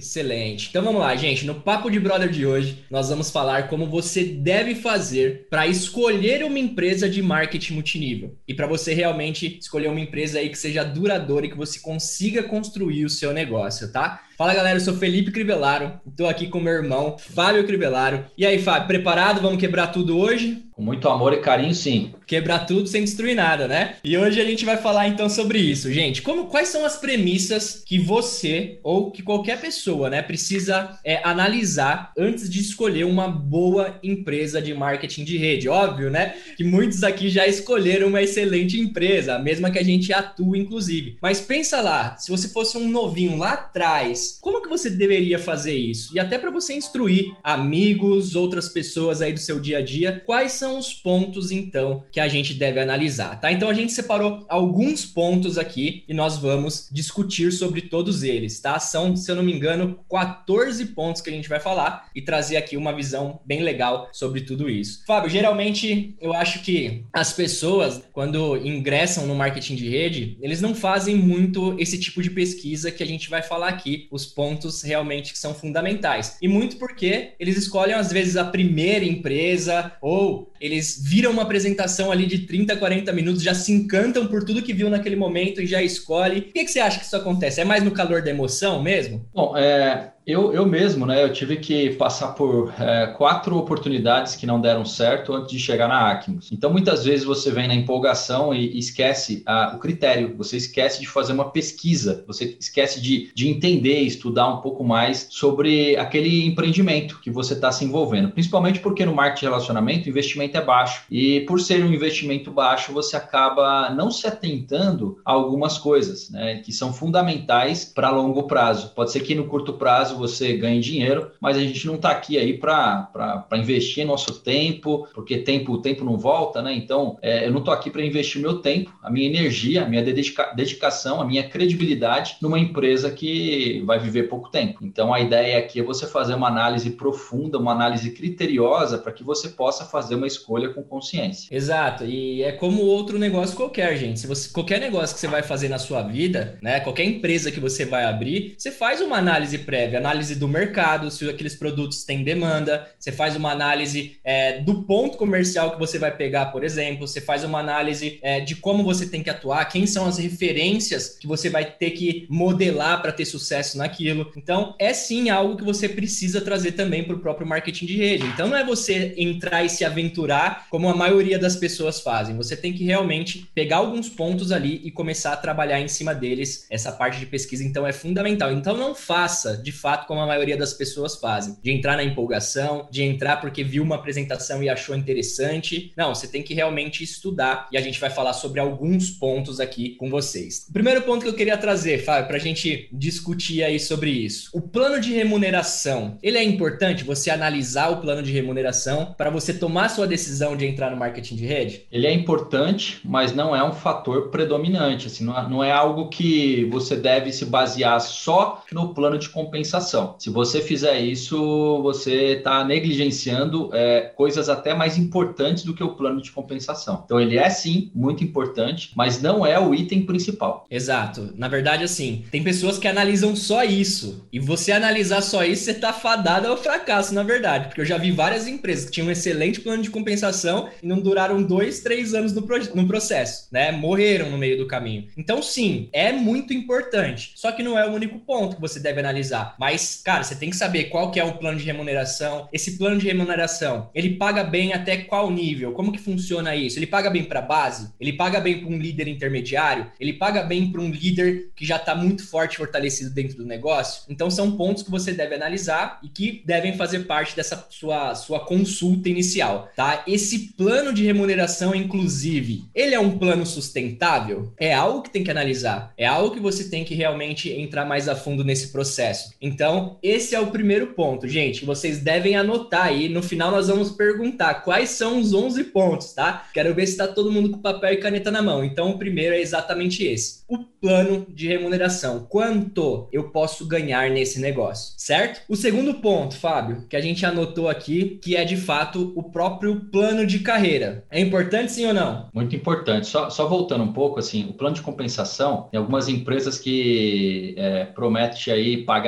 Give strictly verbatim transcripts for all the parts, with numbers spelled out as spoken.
Excelente. Então vamos lá, gente. No Papo de Brother de hoje, nós vamos falar como você deve fazer para escolher uma empresa de marketing multinível. E para você realmente escolher uma empresa aí que seja duradoura e que você consiga construir o seu negócio, tá? Fala galera, eu sou Felipe Crivellaro, estou aqui com meu irmão Fábio Crivellaro. E aí, Fábio, preparado? Vamos quebrar tudo hoje? Com muito amor e carinho, sim. Quebrar tudo sem destruir nada, né? E hoje a gente vai falar então sobre isso, gente. Como, quais são as premissas que você ou que qualquer pessoa, né, precisa é, analisar antes de escolher uma boa empresa de marketing de rede? Óbvio, né? Que muitos aqui já escolheram uma excelente empresa, a mesma que a gente atua, inclusive. Mas pensa lá, se você fosse um novinho lá atrás, como que você deveria fazer isso? E até para você instruir amigos, outras pessoas aí do seu dia a dia, quais são os pontos, então, que a gente deve analisar, tá? Então a gente separou alguns pontos aqui e nós vamos discutir sobre todos eles, tá? São, se eu não me engano, quatorze pontos que a gente vai falar e trazer aqui uma visão bem legal sobre tudo isso. Fábio, geralmente eu acho que as pessoas, quando ingressam no marketing de rede, eles não fazem muito esse tipo de pesquisa que a gente vai falar aqui, os pontos realmente que são fundamentais. E muito porque eles escolhem, às vezes, a primeira empresa ou eles viram uma apresentação ali de trinta, quarenta minutos, já se encantam por tudo que viu naquele momento e já escolhe. Por que, que você acha que isso acontece? É mais no calor da emoção mesmo? Bom, é, eu, eu mesmo, né, eu tive que passar por é, quatro oportunidades que não deram certo antes de chegar na Acmos. Então, muitas vezes você vem na empolgação e, e esquece a, o critério, você esquece de fazer uma pesquisa, você esquece de, de entender, estudar um pouco mais sobre aquele empreendimento que você está se envolvendo. Principalmente porque no marketing de relacionamento o investimento é baixo. E por ser um investimento baixo, você acaba não se atentando a algumas coisas, né, que são fundamentais para longo prazo. Pode ser que no curto prazo você ganhe dinheiro, mas a gente não está aqui aí para investir nosso tempo, porque tempo, o tempo não volta, né? Então, é, eu não estou aqui para investir meu tempo, a minha energia, a minha dedica- dedicação, a minha credibilidade numa empresa que vai viver pouco tempo. Então, a ideia aqui é você fazer uma análise profunda, uma análise criteriosa para que você possa fazer uma escolha com consciência. Exato, e é como outro negócio qualquer, gente. Se você, qualquer negócio que você vai fazer na sua vida, né, qualquer empresa que você vai abrir, você faz uma análise prévia, análise do mercado, se aqueles produtos têm demanda, você faz uma análise é, do ponto comercial que você vai pegar, por exemplo, você faz uma análise é, de como você tem que atuar, quem são as referências que você vai ter que modelar para ter sucesso naquilo. Então, é sim algo que você precisa trazer também para o próprio marketing de rede. Então, não é você entrar e se aventurar como a maioria das pessoas fazem. Você tem que realmente pegar alguns pontos ali e começar a trabalhar em cima deles. Essa parte de pesquisa, então, é fundamental. Então, não faça, de fato, como a maioria das pessoas fazem. De entrar na empolgação, de entrar porque viu uma apresentação e achou interessante. Não, você tem que realmente estudar. E a gente vai falar sobre alguns pontos aqui com vocês. O primeiro ponto que eu queria trazer, Fábio, para a gente discutir aí sobre isso. O plano de remuneração, ele é importante? Você analisar o plano de remuneração para você tomar sua decisão de entrar no marketing de rede? Ele é importante, mas não é um fator predominante. Assim, não, é, não é algo que você deve se basear só no plano de compensação. Se você fizer isso, você está negligenciando é, coisas até mais importantes do que o plano de compensação. Então, ele é sim muito importante, mas não é o item principal. Exato. Na verdade, assim, tem pessoas que analisam só isso. E você analisar só isso, você tá fadado ao fracasso, na verdade. Porque eu já vi várias empresas que tinham um excelente plano de compensação e não duraram dois, três anos no, pro no processo, né? Morreram no meio do caminho. Então, sim, é muito importante. Só que não é o único ponto que você deve analisar. Mas, cara, você tem que saber qual que é o plano de remuneração. Esse plano de remuneração, ele paga bem até qual nível? Como que funciona isso? Ele paga bem para base? Ele paga bem para um líder intermediário? Ele paga bem para um líder que já está muito forte, fortalecido dentro do negócio? Então, são pontos que você deve analisar e que devem fazer parte dessa sua, sua consulta inicial, tá? Esse plano de remuneração, inclusive, ele é um plano sustentável? É algo que tem que analisar. É algo que você tem que realmente entrar mais a fundo nesse processo. Então, esse é o primeiro ponto, gente, que vocês devem anotar aí. No final, nós vamos perguntar quais são os onze pontos, tá? Quero ver se está todo mundo com papel e caneta na mão. Então, o primeiro é exatamente esse. O plano de remuneração. Quanto eu posso ganhar nesse negócio, certo? O segundo ponto, Fábio, que a gente anotou aqui, que é de fato o próprio plano de carreira. É importante sim ou não? Muito importante. Só, só voltando um pouco, assim, o plano de compensação, tem algumas empresas que é, prometem aí pagar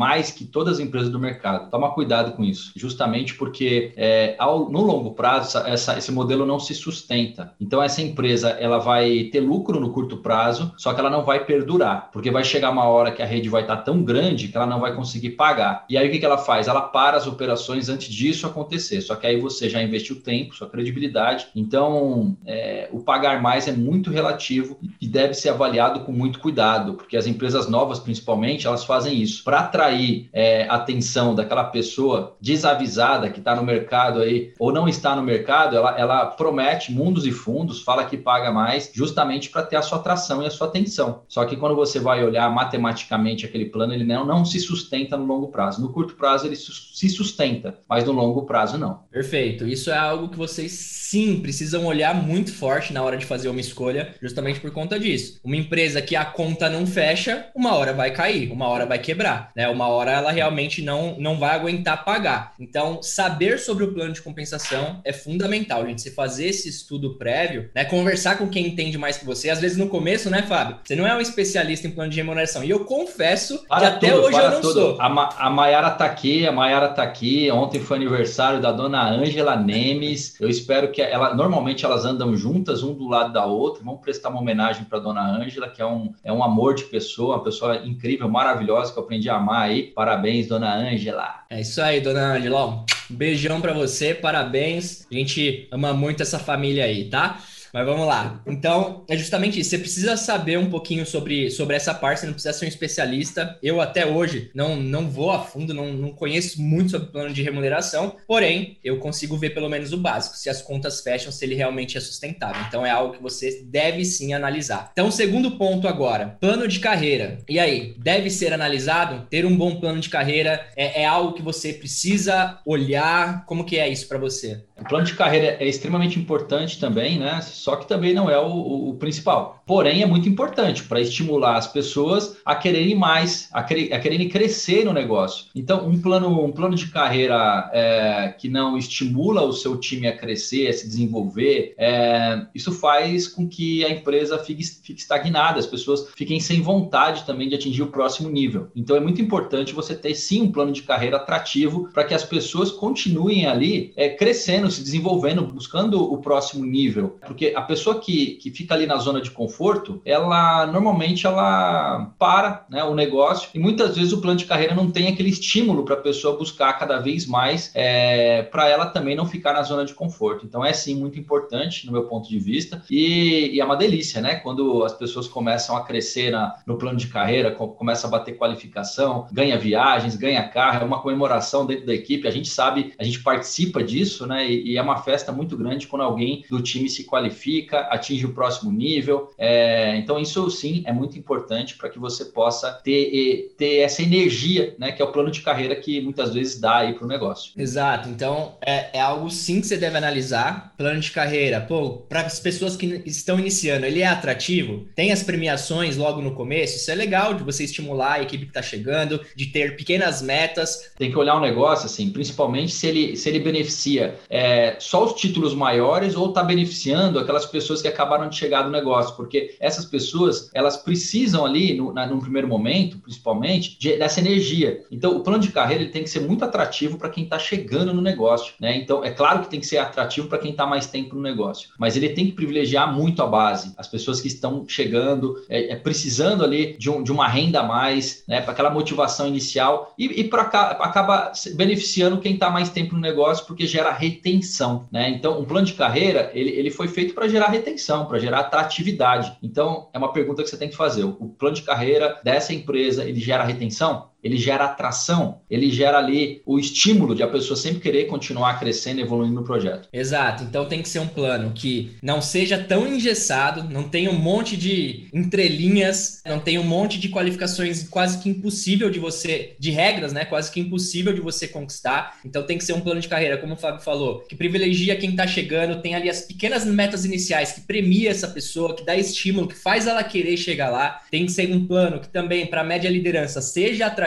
mais que todas as empresas do mercado. Toma cuidado com isso, justamente porque é, ao, no longo prazo essa, essa, esse modelo não se sustenta. Então essa empresa ela vai ter lucro no curto prazo, só que ela não vai perdurar, porque vai chegar uma hora que a rede vai estar tão grande que ela não vai conseguir pagar. E aí o que, que ela faz? Ela para as operações antes disso acontecer, só que aí você já investiu tempo, sua credibilidade. Então é, o pagar mais é muito relativo e deve ser avaliado com muito cuidado, porque as empresas novas principalmente, elas fazem isso para atrair é, a atenção daquela pessoa desavisada que está no mercado aí ou não está no mercado. Ela, ela promete mundos e fundos, fala que paga mais justamente para ter a sua atração e a sua atenção. Só que quando você vai olhar matematicamente aquele plano, ele não, não se sustenta no longo prazo. No curto prazo ele se sustenta, mas no longo prazo não. Perfeito. Isso é algo que vocês sim precisam olhar muito forte na hora de fazer uma escolha, justamente por conta disso. Uma empresa que a conta não fecha, uma hora vai cair, uma hora vai quebrar, né? Uma hora ela realmente não, não vai aguentar pagar. Então, saber sobre o plano de compensação é fundamental, gente. Você fazer esse estudo prévio, né? Conversar com quem entende mais que você. Às vezes no começo, né, Fábio? Você não é um especialista em plano de remuneração. E eu confesso para que até tudo, hoje eu não tudo. sou. A, Ma a Maiara tá aqui, a Maiara tá aqui. Ontem foi aniversário da dona Ângela Nemes. Eu espero que ela... Normalmente elas andam juntas, um do lado da outra. Vamos prestar uma homenagem para dona Ângela, que é um, é um amor de pessoa, uma pessoa incrível, maravilhosa, que eu aprendi a amar aí. Parabéns, dona Ângela. É isso aí, dona Ângela. Um beijão para você, parabéns. A gente ama muito essa família aí, tá? Mas vamos lá. Então, é justamente isso. Você precisa saber um pouquinho sobre, sobre essa parte, você não precisa ser um especialista. Eu até hoje não, não vou a fundo, não, não conheço muito sobre plano de remuneração, porém, eu consigo ver pelo menos o básico, se as contas fecham, se ele realmente é sustentável. Então, é algo que você deve sim analisar. Então, segundo ponto agora, plano de carreira. E aí, deve ser analisado? Ter um bom plano de carreira é, é algo que você precisa olhar? Como que é isso para você? O plano de carreira é extremamente importante também, né? Só que também não é o, o, o principal. Porém, é muito importante para estimular as pessoas a quererem mais, a, querer, a quererem crescer no negócio. Então, um plano, um plano de carreira é, que não estimula o seu time a crescer, a se desenvolver, é, isso faz com que a empresa fique, fique estagnada, as pessoas fiquem sem vontade também de atingir o próximo nível. Então, é muito importante você ter, sim, um plano de carreira atrativo para que as pessoas continuem ali é, crescendo, se desenvolvendo, buscando o próximo nível. Porque a pessoa que, que fica ali na zona de conforto, ela normalmente ela para, né, o negócio, e muitas vezes o plano de carreira não tem aquele estímulo para a pessoa buscar cada vez mais, é, para ela também não ficar na zona de conforto. Então é sim muito importante no meu ponto de vista, e, e é uma delícia, né? Quando as pessoas começam a crescer na, no plano de carreira, começa a bater qualificação, ganha viagens, ganha carro, é uma comemoração dentro da equipe, a gente sabe, a gente participa disso, né? E, e é uma festa muito grande quando alguém do time se qualifica, atinge o próximo nível. É, então isso sim é muito importante para que você possa ter, ter essa energia, né, que é o plano de carreira que muitas vezes dá aí para o negócio. Exato, então é, é algo sim que você deve analisar. Plano de carreira, pô, para as pessoas que estão iniciando, ele é atrativo? Tem as premiações logo no começo? Isso é legal de você estimular a equipe que está chegando, de ter pequenas metas. Tem que olhar um negócio assim, principalmente se ele, se ele beneficia é, só os títulos maiores ou está beneficiando aquelas pessoas que acabaram de chegar no negócio, porque essas pessoas, elas precisam ali, no, na, num primeiro momento, principalmente, de, dessa energia. Então, o plano de carreira ele tem que ser muito atrativo para quem está chegando no negócio, né? Então, é claro que tem que ser atrativo para quem está mais tempo no negócio, mas ele tem que privilegiar muito a base, as pessoas que estão chegando, é, é, precisando ali de, um, de uma renda a mais, né? Para aquela motivação inicial e, e para acaba beneficiando quem está mais tempo no negócio, porque gera retenção, né? Então, um plano de carreira, ele, ele foi feito para gerar retenção, para gerar atratividade. Então, é uma pergunta que você tem que fazer. O plano de carreira dessa empresa, ele gera retenção? Ele gera atração, ele gera ali o estímulo de a pessoa sempre querer continuar crescendo e evoluindo no projeto. Exato, então tem que ser um plano que não seja tão engessado, não tenha um monte de entrelinhas, não tenha um monte de qualificações quase que impossível de você, de regras, né, quase que impossível de você conquistar. Então tem que ser um plano de carreira, como o Fábio falou, que privilegia quem tá chegando, tem ali as pequenas metas iniciais, que premia essa pessoa, que dá estímulo, que faz ela querer chegar lá. Tem que ser um plano que também, para a média liderança, seja atrativo,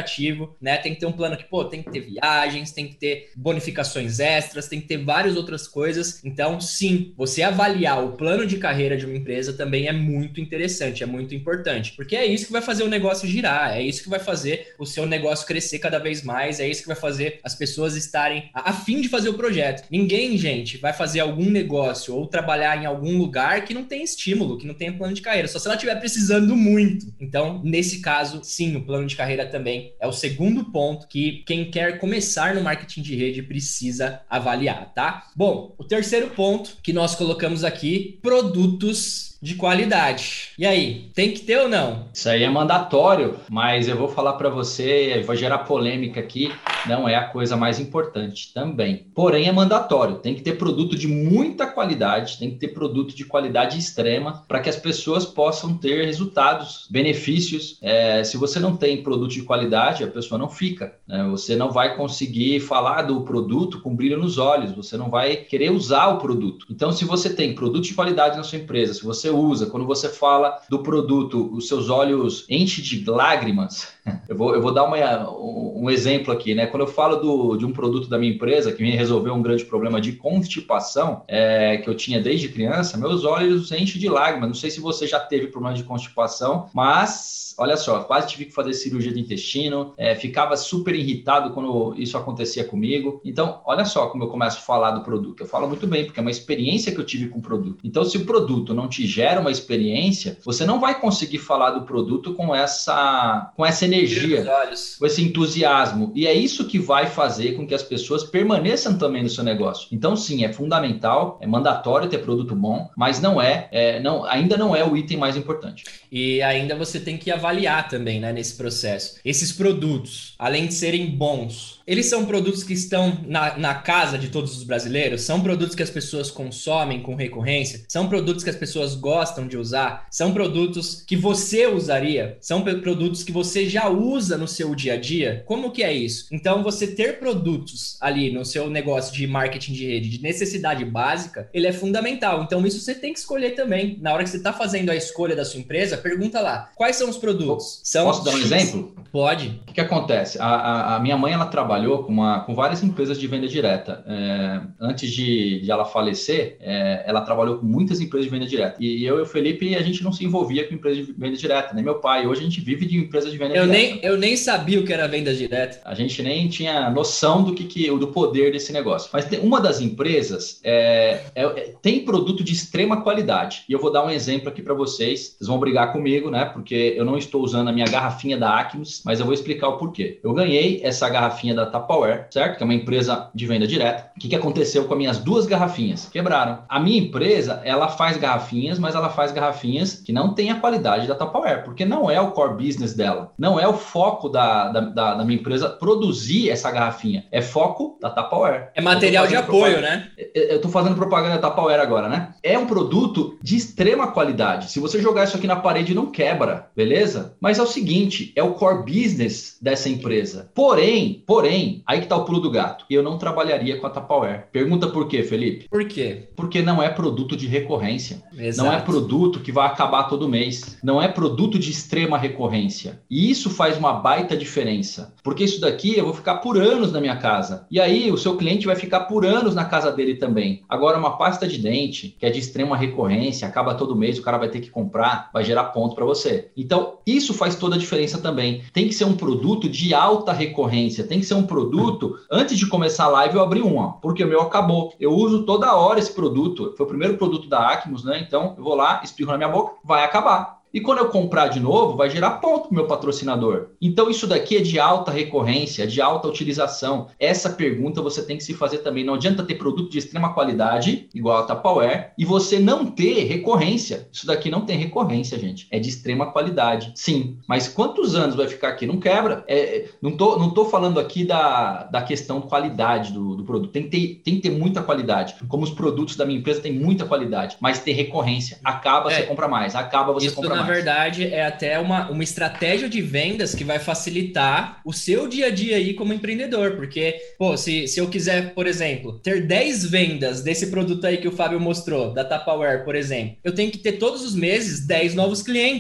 lucrativo, né? Tem que ter um plano que, pô, tem que ter viagens, tem que ter bonificações extras, tem que ter várias outras coisas. Então, sim, você avaliar o plano de carreira de uma empresa também é muito interessante, é muito importante, porque é isso que vai fazer o negócio girar, é isso que vai fazer o seu negócio crescer cada vez mais, é isso que vai fazer as pessoas estarem a, a fim de fazer o projeto. Ninguém, gente, vai fazer algum negócio ou trabalhar em algum lugar que não tem estímulo, que não tem plano de carreira, só se ela estiver precisando muito. Então, nesse caso, sim, o plano de carreira também é o segundo ponto que quem quer começar no marketing de rede precisa avaliar, tá? Bom, o terceiro ponto que nós colocamos aqui, produtos de qualidade. E aí, tem que ter ou não? Isso aí é mandatório, mas eu vou falar para você, vou gerar polêmica aqui, não é a coisa mais importante também. Porém, é mandatório, tem que ter produto de muita qualidade, tem que ter produto de qualidade extrema para que as pessoas possam ter resultados, benefícios. É, se você não tem produto de qualidade, a pessoa não fica, né? Você não vai conseguir falar do produto com brilho nos olhos, você não vai querer usar o produto. Então, se você tem produto de qualidade na sua empresa, se você usa, quando você fala do produto, os seus olhos enchem de lágrimas. Eu vou, eu vou dar uma, um exemplo aqui, né? Quando eu falo do, de um produto da minha empresa que me resolveu um grande problema de constipação, é, que eu tinha desde criança, meus olhos enchem de lágrimas. Não sei se você já teve problema de constipação, mas olha só, quase tive que fazer cirurgia de intestino, é, ficava super irritado quando isso acontecia comigo. Então, olha só como eu começo a falar do produto. Eu falo muito bem, porque é uma experiência que eu tive com o produto. Então, se o produto não te gera uma experiência, você não vai conseguir falar do produto com essa, com essa energia, com esse entusiasmo. E é isso que vai fazer com que as pessoas permaneçam também no seu negócio. Então, sim, é fundamental, é mandatório ter produto bom, mas não é, é não, ainda não é o item mais importante. E ainda você tem que avaliar também, né, nesse processo. Esses produtos, além de serem bons, eles são produtos que estão na, na casa de todos os brasileiros? São produtos que as pessoas consomem com recorrência? São produtos que as pessoas gostam de usar? São produtos que você usaria? São produtos que você já usa no seu dia a dia? Como que é isso? Então, você ter produtos ali no seu negócio de marketing de rede, de necessidade básica, ele é fundamental. Então, isso você tem que escolher também. Na hora que você está fazendo a escolha da sua empresa, pergunta lá, quais são os produtos? São... Posso dar um exemplo? Pode. O que, que acontece? A, a, a minha mãe, ela trabalhou com, uma, com várias empresas de venda direta. É, antes de, de ela falecer, é, ela trabalhou com muitas empresas de venda direta. E eu e o Felipe, a gente não se envolvia com empresas de venda direta, né? Meu pai, hoje a gente vive de empresas de venda eu direta. Nem, eu nem sabia o que era venda direta. A gente nem tinha noção do, que, que, do poder desse negócio. Mas tem, uma das empresas é, é, é, tem produto de extrema qualidade. E eu vou dar um exemplo aqui para vocês. Vocês vão brigar comigo, né? Porque eu não estou usando a minha garrafinha da Acmos, mas eu vou explicar o porquê. Eu ganhei essa garrafinha da Tupperware, certo? Que é uma empresa de venda direta. O que, que aconteceu com as minhas duas garrafinhas? Quebraram. A minha empresa, ela faz garrafinhas, mas ela faz garrafinhas que não têm a qualidade da Tupperware, porque não é o core business dela. Não é o foco da, da, da, da minha empresa produzir essa garrafinha. É foco da Tupperware. É material de apoio, né? Eu tô fazendo propaganda da Tupperware agora, né? É um produto de extrema qualidade. Se você jogar isso aqui na parede, não quebra, beleza? Mas é o seguinte, é o core business dessa empresa. Porém, porém, aí que tá o pulo do gato. Eu não trabalharia com a Tupperware. Pergunta por quê, Felipe? Por quê? Porque não é produto de recorrência. Exato. Não é produto que vai acabar todo mês. Não é produto de extrema recorrência. E isso faz uma baita diferença. Porque isso daqui eu vou ficar por anos na minha casa. E aí o seu cliente vai ficar por anos na casa dele também. Agora, uma pasta de dente, que é de extrema recorrência, acaba todo mês, o cara vai ter que comprar, vai gerar ponto para você. Então, isso faz toda a diferença também. Tem que ser um produto de alta recorrência. Tem que ser um produto... Antes de começar a live, eu abri um, ó, porque o meu acabou. Eu uso toda hora esse produto. Foi o primeiro produto da Acmos, né? Então, eu vou lá, espirro na minha boca, vai acabar. E quando eu comprar de novo, vai gerar ponto para o meu patrocinador. Então, isso daqui é de alta recorrência, de alta utilização. Essa pergunta você tem que se fazer também. Não adianta ter produto de extrema qualidade, igual a Tupperware, e você não ter recorrência. Isso daqui não tem recorrência, gente. É de extrema qualidade, sim. Mas quantos anos vai ficar aqui? Não quebra. É, não tô, não tô falando aqui da, da questão de qualidade do, do produto. Tem que, ter, tem que ter muita qualidade. Como os produtos da minha empresa têm muita qualidade, mas tem recorrência. Acaba, é, você compra mais. Acaba, você compra mais. Na verdade, é até uma, uma estratégia de vendas que vai facilitar o seu dia a dia aí como empreendedor, porque, pô, se, se eu quiser, por exemplo, ter dez vendas desse produto aí que o Fábio mostrou, da Tupperware, por exemplo, eu tenho que ter todos os meses dez novos clientes.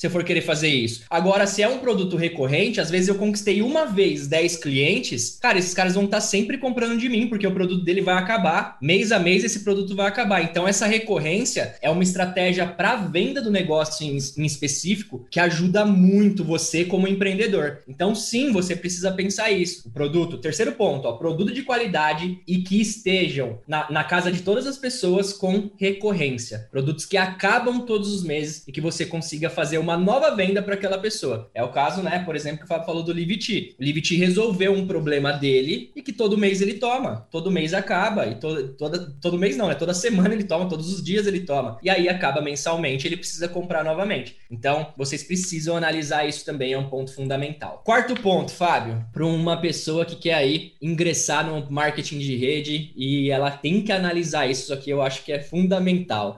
se eu for querer fazer isso. Agora, se é um produto recorrente, às vezes eu conquistei uma vez dez clientes, cara, esses caras vão estar sempre comprando de mim, porque o produto dele vai acabar. Mês a mês esse produto vai acabar. Então, essa recorrência é uma estratégia para venda do negócio em, em específico que ajuda muito você como empreendedor. Então, sim, você precisa pensar isso. O produto, terceiro ponto, ó, produto de qualidade e que estejam na, na casa de todas as pessoas com recorrência. Produtos que acabam todos os meses e que você consiga fazer uma nova venda para aquela pessoa. É o caso, né, por exemplo, que o Fábio falou do Live Tea. O Live Tea resolveu um problema dele e que todo mês ele toma. Todo mês acaba. E to, toda, todo mês não, né? Toda semana ele toma, todos os dias ele toma. E aí acaba mensalmente, ele precisa comprar novamente. Então, vocês precisam analisar isso também, é um ponto fundamental. Quarto ponto, Fábio, para uma pessoa que quer aí ingressar no marketing de rede e ela tem que analisar isso, isso aqui eu acho que é fundamental.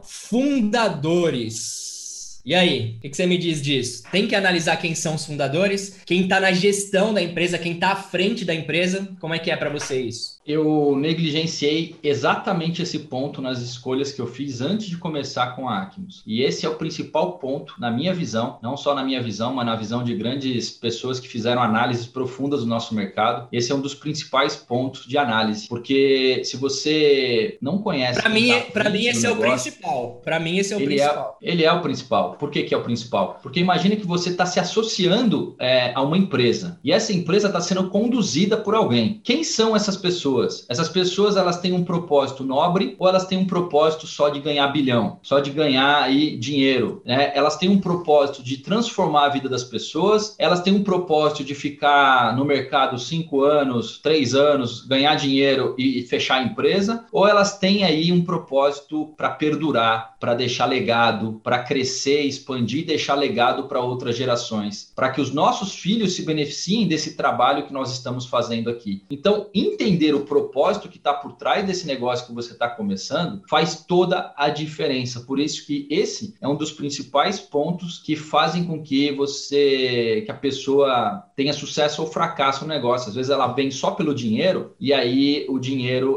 Fundadores. E aí, o que, que você me diz disso? Tem que analisar quem são os fundadores, quem está na gestão da empresa, quem está à frente da empresa. Como é que é para você isso? Eu negligenciei exatamente esse ponto nas escolhas que eu fiz antes de começar com a Acmos. E esse é o principal ponto, na minha visão, não só na minha visão, mas na visão de grandes pessoas que fizeram análises profundas do nosso mercado. Esse é um dos principais pontos de análise, porque se você não conhece... Para mim, para mim esse é o principal. Para mim esse é o ele principal. É, ele é o principal. Por que que é o principal? Porque imagine que você está se associando é, a uma empresa e essa empresa está sendo conduzida por alguém. Quem são essas pessoas? Essas pessoas, elas têm um propósito nobre ou elas têm um propósito só de ganhar bilhão, só de ganhar aí dinheiro, né? Elas têm um propósito de transformar a vida das pessoas, elas têm um propósito de ficar no mercado cinco anos, três anos, ganhar dinheiro e, e fechar a empresa, ou elas têm aí um propósito para perdurar, para deixar legado, para crescer, expandir e deixar legado para outras gerações, para que os nossos filhos se beneficiem desse trabalho que nós estamos fazendo aqui. Então, entender o propósito que está por trás desse negócio que você está começando faz toda a diferença. Por isso que esse é um dos principais pontos que fazem com que você, que a pessoa tenha sucesso ou fracasso no negócio. Às vezes ela vem só pelo dinheiro e aí o dinheiro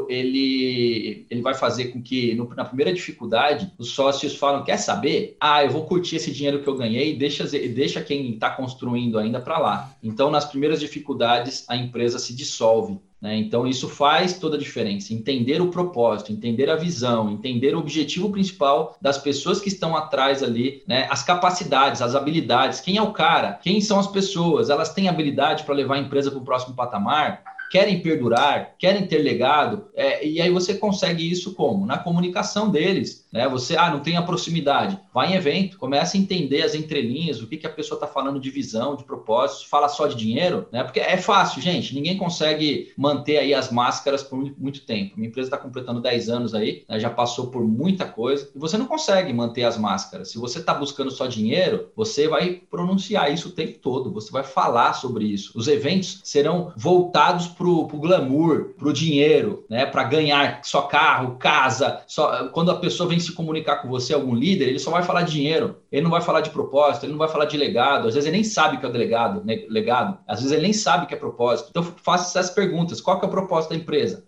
ele, ele vai fazer com que no, na primeira dificuldade os sócios falam, quer saber? Ah, eu vou curtir esse dinheiro que eu ganhei e deixa, deixa quem está construindo ainda para lá. Então, nas primeiras dificuldades, a empresa se dissolve. Né? Então, isso faz toda a diferença. Entender o propósito, entender a visão, entender o objetivo principal das pessoas que estão atrás ali, né? As capacidades, as habilidades, quem é o cara, quem são as pessoas, elas têm habilidade para levar a empresa para o próximo patamar, querem perdurar, querem ter legado, é, e aí você consegue isso como? Na comunicação deles, né? Você, ah, não tem a proximidade, vai em evento, começa a entender as entrelinhas, o que, que a pessoa está falando de visão, de propósito, fala só de dinheiro, né? Porque é fácil, gente, ninguém consegue manter aí as máscaras por muito tempo. Minha empresa está completando dez anos aí, né? Já passou por muita coisa, e você não consegue manter as máscaras. Se você está buscando só dinheiro, você vai pronunciar isso o tempo todo, você vai falar sobre isso. Os eventos serão voltados pro, pro glamour, pro dinheiro, né? Para ganhar só carro, casa. Só... Quando a pessoa vem se comunicar com você, algum líder, ele só vai falar de dinheiro. Ele não vai falar de propósito, ele não vai falar de legado. Às vezes ele nem sabe o que é o delegado, né? Legado. Às vezes ele nem sabe o que é propósito. Então faça essas perguntas. Qual que é o propósito da empresa?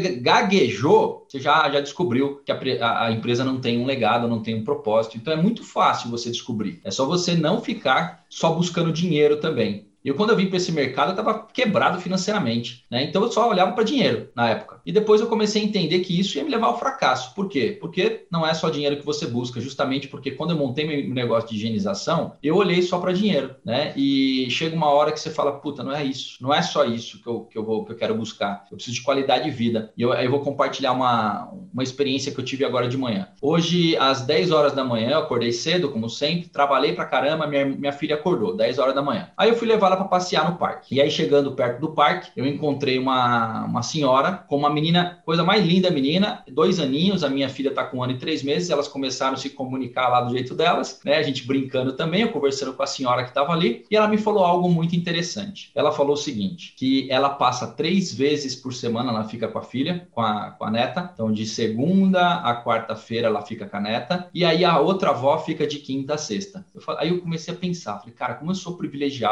Gaguejou, você já, já descobriu que a, a, a empresa não tem um legado, não tem um propósito. Então é muito fácil você descobrir. É só você não ficar só buscando dinheiro também. Eu, quando eu vim para esse mercado, eu estava quebrado financeiramente, né? Então eu só olhava para dinheiro na época. E depois eu comecei a entender que isso ia me levar ao fracasso. Por quê? Porque não é só dinheiro que você busca, justamente porque quando eu montei meu negócio de higienização, eu olhei só para dinheiro, né? E chega uma hora que você fala, puta, não é isso, não é só isso que eu, que eu, vou, que eu quero buscar. Eu preciso de qualidade de vida. E eu, eu vou compartilhar uma, uma experiência que eu tive agora de manhã. Hoje, às dez horas da manhã, eu acordei cedo, como sempre, trabalhei pra caramba, minha, minha filha acordou, dez horas da manhã. Aí eu fui levar ela para passear no parque. E aí, chegando perto do parque, eu encontrei uma, uma senhora com uma menina, coisa mais linda, menina, dois aninhos, a minha filha tá com um ano e três meses, elas começaram a se comunicar lá do jeito delas, né? A gente brincando também, eu conversando com a senhora que estava ali, e ela me falou algo muito interessante. Ela falou o seguinte, que ela passa três vezes por semana, ela fica com a filha, com a, com a neta, então de segunda a quarta-feira ela fica com a neta, e aí a outra avó fica de quinta a sexta. Eu falei, aí eu comecei a pensar, falei, cara, como eu sou privilegiado, como eu sou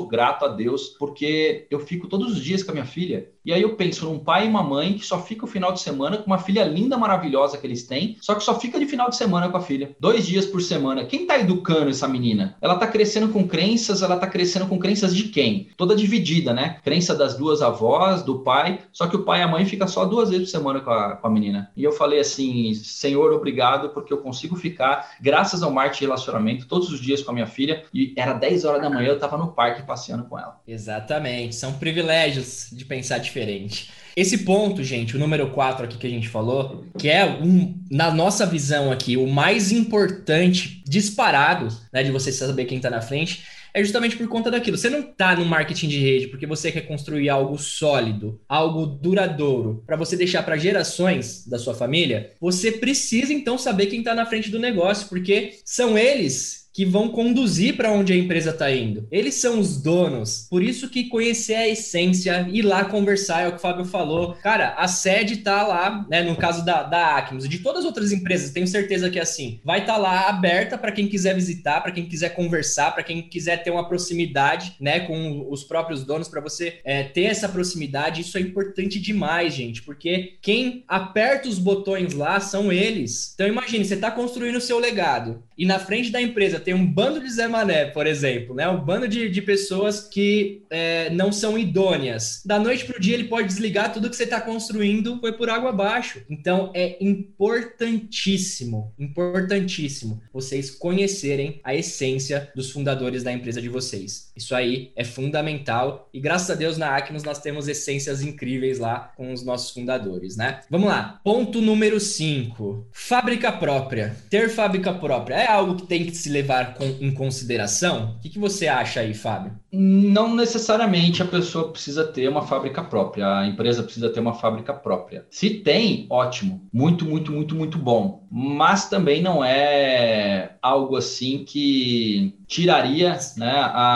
sou grato a Deus, porque eu fico todos os dias com a minha filha. E aí eu penso num pai e uma mãe que só fica o final de semana com uma filha linda, maravilhosa que eles têm, só que só fica de final de semana com a filha. Dois dias por semana. Quem tá educando essa menina? Ela tá crescendo com crenças, ela tá crescendo com crenças de quem? Toda dividida, né? Crença das duas avós, do pai, só que o pai e a mãe ficam só duas vezes por semana com a, com a menina. E eu falei assim, Senhor, obrigado, porque eu consigo ficar, graças ao marketing de relacionamento, todos os dias com a minha filha, e era dez horas da manhã, eu tava no parque passeando com ela. Exatamente, são privilégios de pensar diferente. Esse ponto, gente, o número quatro aqui que a gente falou, que é, um, na nossa visão aqui, o mais importante, disparado, né, de você saber quem tá na frente, é justamente por conta daquilo. Você não tá no marketing de rede porque você quer construir algo sólido, algo duradouro, para você deixar para gerações da sua família. Você precisa, então, saber quem tá na frente do negócio, porque são eles que vão conduzir para onde a empresa está indo. Eles são os donos. Por isso que conhecer a essência, ir lá conversar, é o que o Fábio falou. Cara, a sede tá lá, né, no caso da, da Acmos e de todas as outras empresas, tenho certeza que é assim, vai estar tá lá aberta para quem quiser visitar, para quem quiser conversar, para quem quiser ter uma proximidade, né, com os próprios donos, para você é, ter essa proximidade. Isso é importante demais, gente, porque quem aperta os botões lá são eles. Então imagine, você está construindo o seu legado e na frente da empresa tem um bando de Zé Mané, por exemplo, né? Um bando de, de pessoas que é, não são idôneas. Da noite para o dia ele pode desligar, tudo que você está construindo foi por água abaixo. Então é importantíssimo, importantíssimo vocês conhecerem a essência dos fundadores da empresa de vocês. Isso aí é fundamental e graças a Deus na Acmos nós temos essências incríveis lá com os nossos fundadores, né? Vamos lá, ponto número cinco. Fábrica própria. Ter fábrica própria é algo que tem que se levar em consideração? O que, que você acha aí, Fábio? Não necessariamente a pessoa precisa ter uma fábrica própria, a empresa precisa ter uma fábrica própria. Se tem, ótimo, muito, muito, muito, muito bom. Mas também não é algo assim que tiraria, né,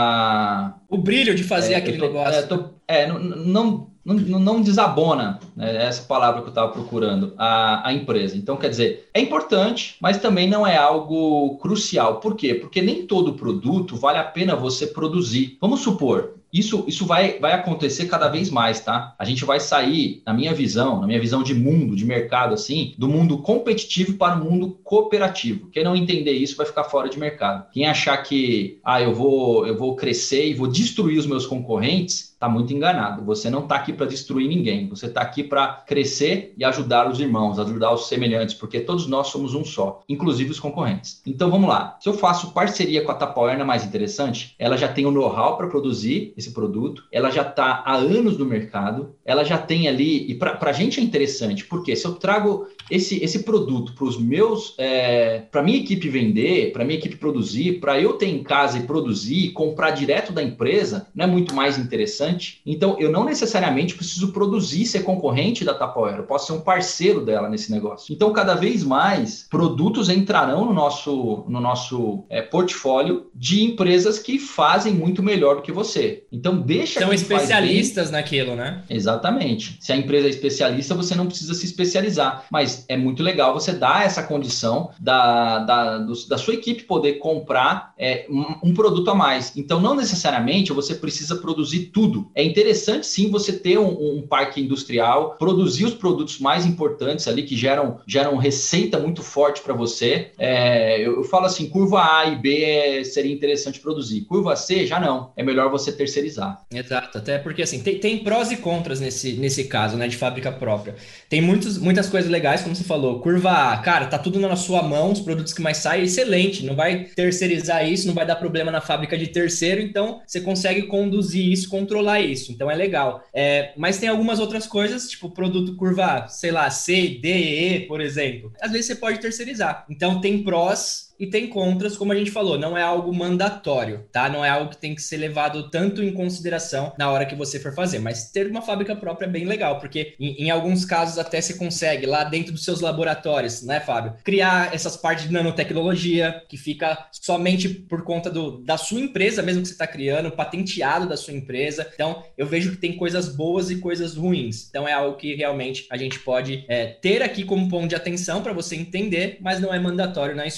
a... o brilho de fazer é, aquele tô, negócio. É, tô, é não... não Não, não desabona, né, essa palavra que eu estava procurando, a, a empresa. Então, quer dizer, é importante, mas também não é algo crucial. Por quê? Porque nem todo produto vale a pena você produzir. Vamos supor, isso, isso vai, vai acontecer cada vez mais, tá? A gente vai sair, na minha visão, na minha visão de mundo, de mercado, assim, do mundo competitivo para o mundo cooperativo. Quem não entender isso vai ficar fora de mercado. Quem achar que, ah, eu vou, eu vou crescer e vou destruir os meus concorrentes, está muito enganado. Você não está aqui para destruir ninguém. Você está aqui para crescer e ajudar os irmãos, ajudar os semelhantes, porque todos nós somos um só, inclusive os concorrentes. Então vamos lá. Se eu faço parceria com a Tupperware, é mais interessante. Ela já tem o know-how para produzir esse produto, ela já está há anos no mercado, ela já tem ali, e para a gente é interessante, porque se eu trago esse, esse produto para os meus, é, para minha equipe vender, para minha equipe produzir, para eu ter em casa e produzir, comprar direto da empresa, não é muito mais interessante? Então, eu não necessariamente preciso produzir, ser concorrente da Tupperware, eu posso ser um parceiro dela nesse negócio. Então, cada vez mais, produtos entrarão no nosso, no nosso é, portfólio de empresas que fazem muito melhor do que você. Então, deixa São quem especialistas faz bem. naquilo, né? Exatamente. Se a empresa é especialista, você não precisa se especializar, mas é muito legal você dar essa condição da, da, do, da sua equipe poder comprar é, um, um produto a mais. Então, não necessariamente você precisa produzir tudo. É interessante, sim, você ter um, um parque industrial, produzir os produtos mais importantes ali, que geram, geram receita muito forte para você. É, eu, eu falo assim, curva A e B é, seria interessante produzir. Curva C, já não. É melhor você terceirizar. Exato, até porque assim, tem, tem prós e contras nesse, nesse caso, né, de fábrica própria. Tem muitos, muitas coisas legais, como você falou. Curva A, cara, tá tudo na sua mão, os produtos que mais saem, excelente. Não vai terceirizar isso, não vai dar problema na fábrica de terceiro, então você consegue conduzir isso, controlar isso, então é legal. É, mas tem algumas outras coisas, tipo produto curva, sei lá, C, D, E, por exemplo. Às vezes você pode terceirizar. Então tem prós e tem contras, como a gente falou, não é algo mandatório, tá? Não é algo que tem que ser levado tanto em consideração na hora que você for fazer, mas ter uma fábrica própria é bem legal, porque em, em alguns casos até você consegue, lá dentro dos seus laboratórios, né, Fábio? Criar essas partes de nanotecnologia, que fica somente por conta do, da sua empresa, mesmo que você está criando, patenteado da sua empresa. Então, eu vejo que tem coisas boas e coisas ruins. Então, é algo que realmente a gente pode é, ter aqui como ponto de atenção para você entender, mas não é mandatório na escolha, tá?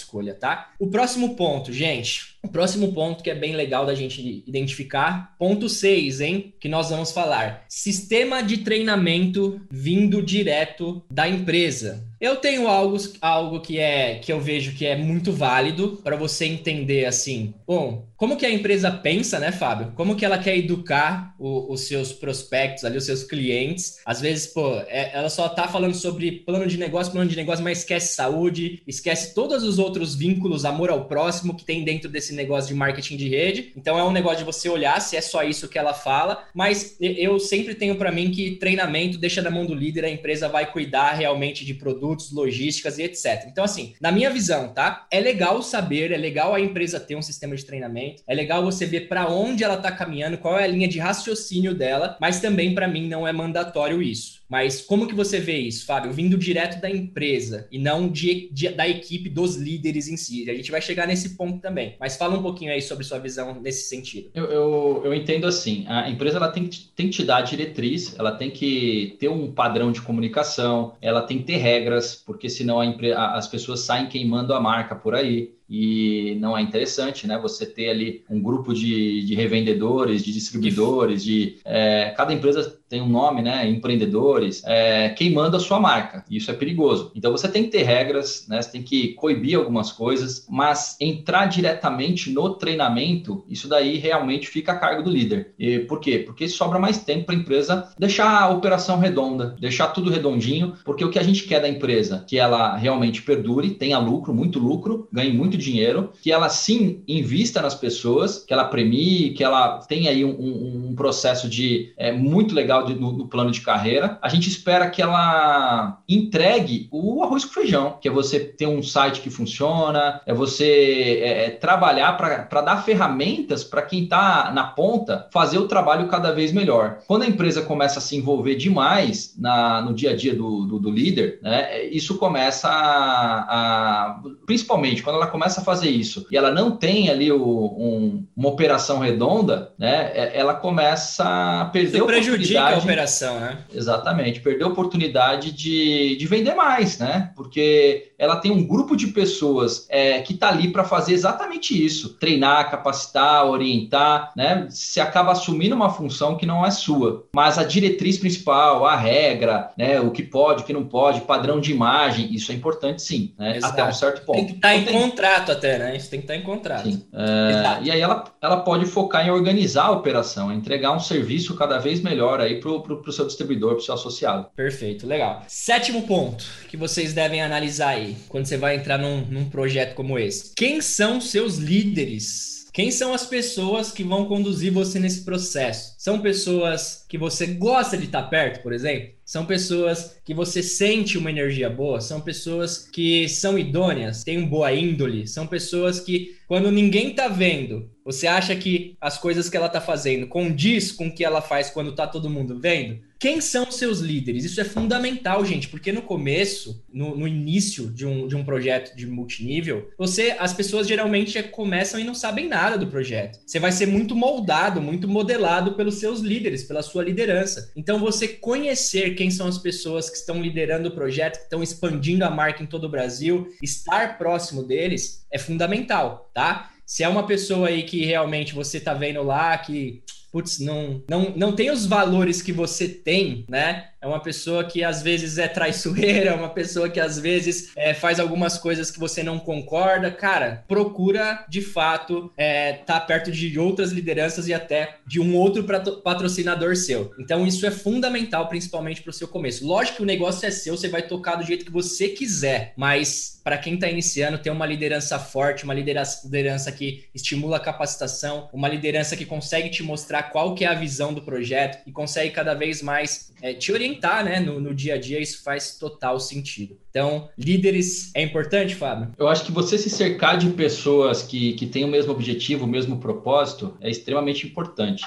tá? O próximo ponto, gente, o próximo ponto que é bem legal da gente identificar, ponto seis, hein, que nós vamos falar, sistema de treinamento vindo direto da empresa. Eu tenho algo, algo que, é, que eu vejo que é muito válido para você entender assim, bom, como que a empresa pensa, né, Fábio? Como que ela quer educar o, os seus prospectos ali, os seus clientes? Às vezes, pô, é, ela só tá falando sobre plano de negócio, plano de negócio, mas esquece saúde, esquece todos os outros vínculos, amor ao próximo que tem dentro desse negócio de marketing de rede. Então é um negócio de você olhar se é só isso que ela fala, mas eu sempre tenho para mim que treinamento deixa na mão do líder, a empresa vai cuidar realmente de produtos, logísticas e etcétera. Então assim, na minha visão, tá? É legal saber, é legal a empresa ter um sistema de treinamento, é legal você ver para onde ela está caminhando, qual é a linha de raciocínio dela, mas também para mim não é mandatório isso. Mas como que você vê isso, Fábio? Vindo direto da empresa e não de, de, da equipe dos líderes em si. A gente vai chegar nesse ponto também. Mas fala um pouquinho aí sobre sua visão nesse sentido. Eu, eu, eu entendo assim, a empresa ela tem, que, tem que te dar a diretriz, ela tem que ter um padrão de comunicação, ela tem que ter regras, porque senão a empre, a, as pessoas saem queimando a marca por aí. E não é interessante, né? Você ter ali um grupo de, de revendedores, de distribuidores, de é, cada empresa tem um nome, né? Empreendedores, é, queimando a sua marca. Isso é perigoso. Então você tem que ter regras, né? Você tem que coibir algumas coisas, mas entrar diretamente no treinamento, isso daí realmente fica a cargo do líder. E por quê? Porque sobra mais tempo para a empresa deixar a operação redonda, deixar tudo redondinho, porque o que a gente quer da empresa, que ela realmente perdure, tenha lucro, muito lucro, ganhe muito dinheiro, que ela sim invista nas pessoas, que ela premie, que ela tenha aí um, um, um processo de é, muito legal de, no, no plano de carreira. A gente espera que ela entregue o arroz com feijão, que é você ter um site que funciona, é você é, é, trabalhar para dar ferramentas para quem está na ponta fazer o trabalho cada vez melhor. Quando a empresa começa a se envolver demais na, no dia a dia do, do, do líder, né, isso começa a, a principalmente quando ela começa a fazer isso e ela não tem ali o, um, uma operação redonda, né, ela começa a perder a oportunidade. Prejudica a operação, né? Exatamente, perder a oportunidade de, de vender mais, né? Porque ela tem um grupo de pessoas é, que está ali para fazer exatamente isso, treinar, capacitar, orientar, né? Você acaba assumindo uma função que não é sua, mas a diretriz principal, a regra, né? O que pode, o que não pode, padrão de imagem, isso é importante sim, né? Até um certo ponto. Tem que estar então, em tem... contrato até, né? Isso tem que estar em contrato. Sim. É, e aí ela, ela pode focar em organizar a operação, entregar um serviço cada vez melhor aí para o seu distribuidor, para o seu associado. Perfeito, legal. Sétimo ponto que vocês devem analisar aí, quando você vai entrar num, num projeto como esse. Quem são seus líderes? Quem são as pessoas que vão conduzir você nesse processo? São pessoas que você gosta de estar perto, por exemplo? São pessoas que você sente uma energia boa? São pessoas que são idôneas, têm boa índole? São pessoas que, quando ninguém tá vendo, você acha que as coisas que ela tá fazendo condiz com o que ela faz quando tá todo mundo vendo? Quem são os seus líderes? Isso é fundamental, gente, porque no começo, no, no início de um, de um projeto de multinível, você, as pessoas geralmente já começam e não sabem nada do projeto. Você vai ser muito moldado, muito modelado pelos seus líderes, pela sua liderança. Então, você conhecer quem são as pessoas que estão liderando o projeto, que estão expandindo a marca em todo o Brasil, estar próximo deles é fundamental, tá? Se é uma pessoa aí que realmente você tá vendo lá que, putz, não, não, não tem os valores que você tem, né? É uma pessoa que às vezes é traiçoeira, é uma pessoa que às vezes é, faz algumas coisas que você não concorda. Cara, procura de fato é, tá perto de outras lideranças e até de um outro patrocinador seu. Então isso é fundamental, principalmente para o seu começo. Lógico que o negócio é seu, você vai tocar do jeito que você quiser, mas para quem está iniciando, ter uma liderança forte, uma liderança, liderança que estimula a capacitação, uma liderança que consegue te mostrar qual que é a visão do projeto e consegue cada vez mais é, te orientar, né, no, no dia a dia, isso faz total sentido. Então, líderes é importante, Fábio? Eu acho que você se cercar de pessoas que, que têm o mesmo objetivo, o mesmo propósito, é extremamente importante.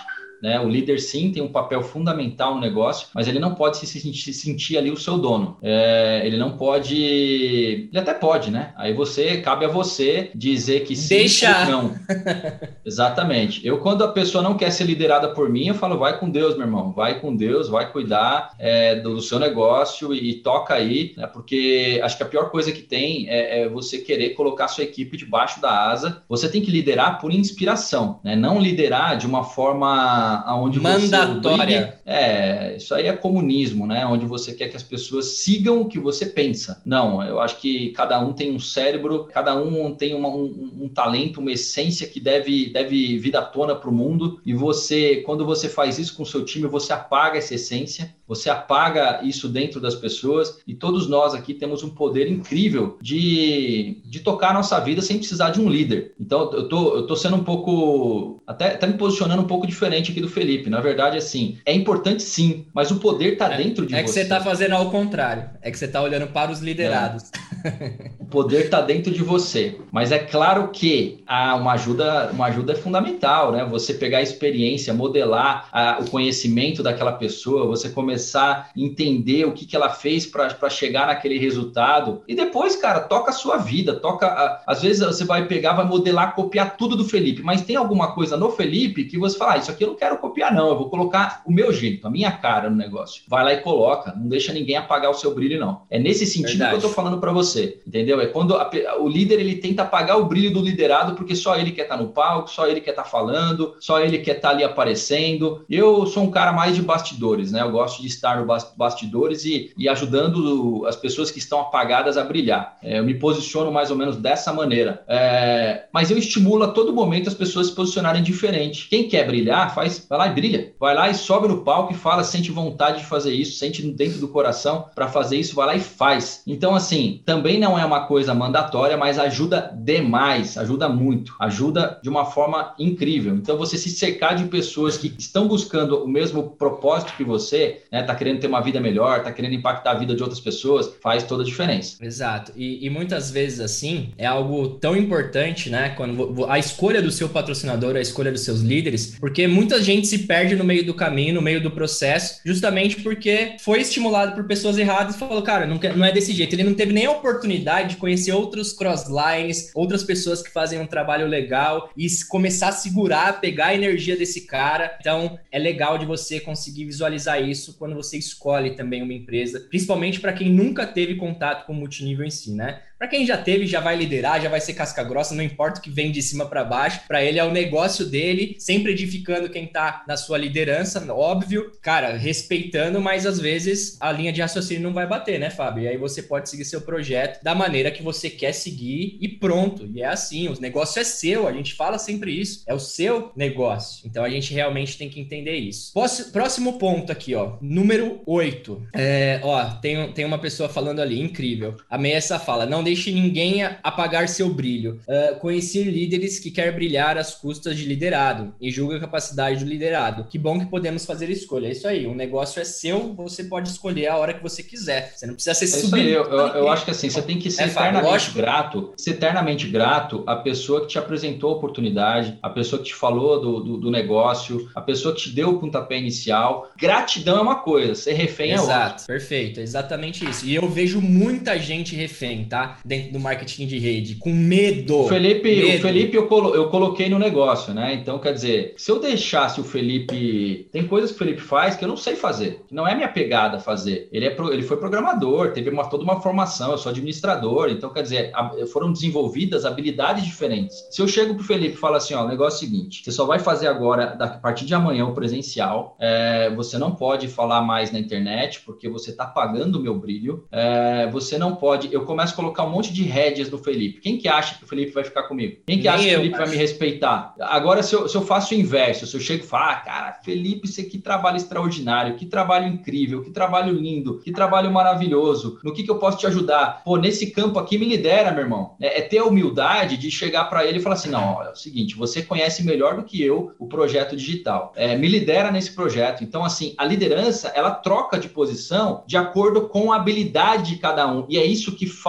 né? O líder, sim, tem um papel fundamental no negócio, mas ele não pode se sentir, sentir ali o seu dono. É, ele não pode... Ele até pode, né? Aí você, cabe a você dizer que sim Deixa... ou não. Exatamente. Eu, quando a pessoa não quer ser liderada por mim, eu falo, vai com Deus, meu irmão. Vai com Deus, vai cuidar é, do, do seu negócio e, e toca aí, né? Porque acho que a pior coisa que tem é, é você querer colocar sua equipe debaixo da asa. Você tem que liderar por inspiração, né? Não liderar de uma forma onde mandatória. Você é, isso aí é comunismo, né? Onde você quer que as pessoas sigam o que você pensa. Não, eu acho que cada um tem um cérebro, cada um tem uma, um, um talento, uma essência que deve, deve vir à tona para o mundo. E você, quando você faz isso com o seu time, você apaga essa essência, você apaga isso dentro das pessoas. E todos nós aqui temos um poder incrível de, de tocar a nossa vida sem precisar de um líder. Então, eu tô, eu tô sendo um pouco, até, até me posicionando um pouco diferente aqui do Felipe. Na verdade, assim, é importante sim, mas o poder está é, dentro de é você. É que você está fazendo ao contrário. É que você está olhando para os liderados. É. O poder está dentro de você. Mas é claro que ah, uma, ajuda, uma ajuda é fundamental, né? Você pegar a experiência, modelar ah, o conhecimento daquela pessoa, você começar a entender o que, que ela fez para chegar naquele resultado. E depois, cara, toca a sua vida. Toca. Ah, às vezes você vai pegar, vai modelar, copiar tudo do Felipe, mas tem alguma coisa no Felipe que você fala, ah, isso aqui eu não quero copiar, não. Eu vou colocar o meu jeito, a minha cara no negócio. Vai lá e coloca. Não deixa ninguém apagar o seu brilho, não. É nesse sentido Verdade. que eu tô falando para você, entendeu? É quando a, o líder, ele tenta apagar o brilho do liderado porque só ele quer estar no palco, só ele quer estar falando, só ele quer estar ali aparecendo. Eu sou um cara mais de bastidores, né? Eu gosto de estar no bastidores e, e ajudando as pessoas que estão apagadas a brilhar. É, eu me posiciono mais ou menos dessa maneira. É, mas eu estimulo a todo momento as pessoas se posicionarem diferente. Quem quer brilhar, faz, vai lá e brilha. Vai lá e sobe no palco e fala, sente vontade de fazer isso, sente dentro do coração para fazer isso, vai lá e faz. Então, assim, também não é uma coisa mandatória, mas ajuda demais, ajuda muito, ajuda de uma forma incrível. Então, você se cercar de pessoas que estão buscando o mesmo propósito que você, né, tá querendo ter uma vida melhor, tá querendo impactar a vida de outras pessoas, faz toda a diferença. Exato. E, e muitas vezes, assim, é algo tão importante, né, quando a escolha do seu patrocinador, a escolha dos seus líderes, porque muita gente se perde no meio do caminho, no meio do processo, justamente porque foi estimulado por pessoas erradas e falou, cara, não, não é desse jeito. Ele não teve nem a oportunidade de conhecer outros crosslines, outras pessoas que fazem um trabalho legal e começar a segurar, pegar a energia desse cara. Então, é legal de você conseguir visualizar isso quando você escolhe também uma empresa, principalmente para quem nunca teve contato com o multinível em si, né? Para quem já teve, já vai liderar, já vai ser casca grossa, não importa o que vem de cima para baixo, para ele é o negócio dele, sempre edificando quem tá na sua liderança, óbvio, cara, respeitando, mas às vezes a linha de raciocínio não vai bater, né, Fábio? E aí você pode seguir seu projeto da maneira que você quer seguir e pronto. E é assim, o negócio é seu, a gente fala sempre isso, é o seu negócio. Então a gente realmente tem que entender isso. Próximo ponto aqui, ó, número oito. É, ó, tem, tem uma pessoa falando ali, incrível. A Messa fala, não deixe ninguém apagar seu brilho. Uh, conhecer líderes que quer brilhar às custas de liderado e julga a capacidade do liderado. Que bom que podemos fazer escolha. É isso aí, o negócio é seu, você pode escolher a hora que você quiser. Você não precisa ser é isso aí, eu, eu, eu acho que assim, você tem que ser é eternamente grato, ser eternamente grato à pessoa que te apresentou a oportunidade, a pessoa que te falou do, do, do negócio, a pessoa que te deu o pontapé inicial. Gratidão é uma coisa, ser refém é outra. Exato, perfeito, exatamente isso. E eu vejo muita gente refém, tá? Dentro do marketing de rede, com medo. O Felipe, medo. O Felipe eu, colo, eu coloquei no negócio, né? Então, quer dizer, se eu deixasse o Felipe... Tem coisas que o Felipe faz que eu não sei fazer, que não é minha pegada fazer. Ele, é pro, ele foi programador, teve uma, toda uma formação, eu sou administrador, então, quer dizer, foram desenvolvidas habilidades diferentes. Se eu chego pro Felipe e falo assim, ó, o negócio é o seguinte, você só vai fazer agora, a partir de amanhã, o presencial, é, você não pode falar mais na internet, porque você está apagando o meu brilho, é, você não pode... Eu começo a colocar um monte de rédeas no Felipe. Quem que acha que o Felipe vai ficar comigo? Quem que Nem acha que o Felipe acho. vai me respeitar? Agora, se eu, se eu faço o inverso, se eu chego e falo, ah, cara, Felipe, isso aqui trabalho extraordinário, que trabalho incrível, que trabalho lindo, que trabalho maravilhoso, no que que eu posso te ajudar? Pô, nesse campo aqui me lidera, meu irmão. É, é ter a humildade de chegar para ele e falar assim, não, ó, é o seguinte, você conhece melhor do que eu o projeto digital. É, me lidera nesse projeto. Então, assim, a liderança, ela troca de posição de acordo com a habilidade de cada um. E é isso que falta muito